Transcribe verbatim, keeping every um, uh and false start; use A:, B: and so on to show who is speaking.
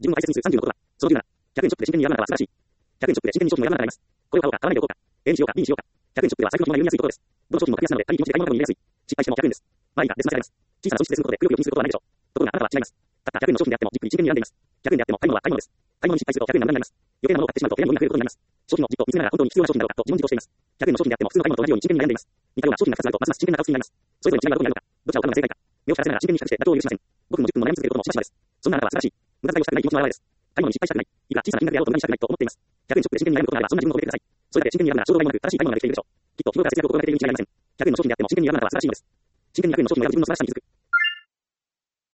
A: 自分を大切にするさんじゅうのことは、そのじゅうなな、ひゃくえんショップで真剣にやるならば素晴らしい。ひゃくえんショップで真剣に商品をやらなくなります。これを買おうか、買わないでおこうか。A にしようか、B にしようか。ひゃくえんショップでは財布の紐が緩みやすいところです。どの商品も格安なので、他に気持ちで買い物カゴに入れやすい。失敗してもひゃくえんです。まあいいか、別な違います。小さな損失ですることで、くよくよ気にすることはないでしょう。ところがあなたは違います。たったひゃくえんの商品であっても、じっくり真剣に選んでいます。ひゃくえんであっても、買い物は買い物です。買い物に失敗するとひゃくえんが無駄になります。余計なものを買ってしまうと部屋にゴミが増えることになります。商品をじっと見つめながら本当に必要な商品だろうかと自問自答しています。ひゃくえんの商品であっても、普通の買い物と同じように真剣に悩んでいます。似たような商品がふたつあると、ますます真剣な顔つきになります。それぞれの違いはどこにあるのか、どちらを買うのが正解か。目を光らせながら真剣に比較して妥協を許しません。ごふんもじゅっぷんも悩み続けることもしばしばです。そんなあなたは素晴らしい。無駄遣いをしたくない気持ちの表れです。買い物に失敗したくない。いくら小さな金額であろうと無駄にしたくないと思っています。ひゃくえんショップで真剣に悩むことがあれば、そんな自分を止めてください。それだけ真剣にやるなら、衝動買いもなく正しい買い物ができているでしょう。きっと日頃から節約を心がけているに違いありません。ひゃくえんの商品であっても真剣にやるならば素晴らしいのです。真剣にひゃくえんの商品をやる自分の素晴らしさに気づく。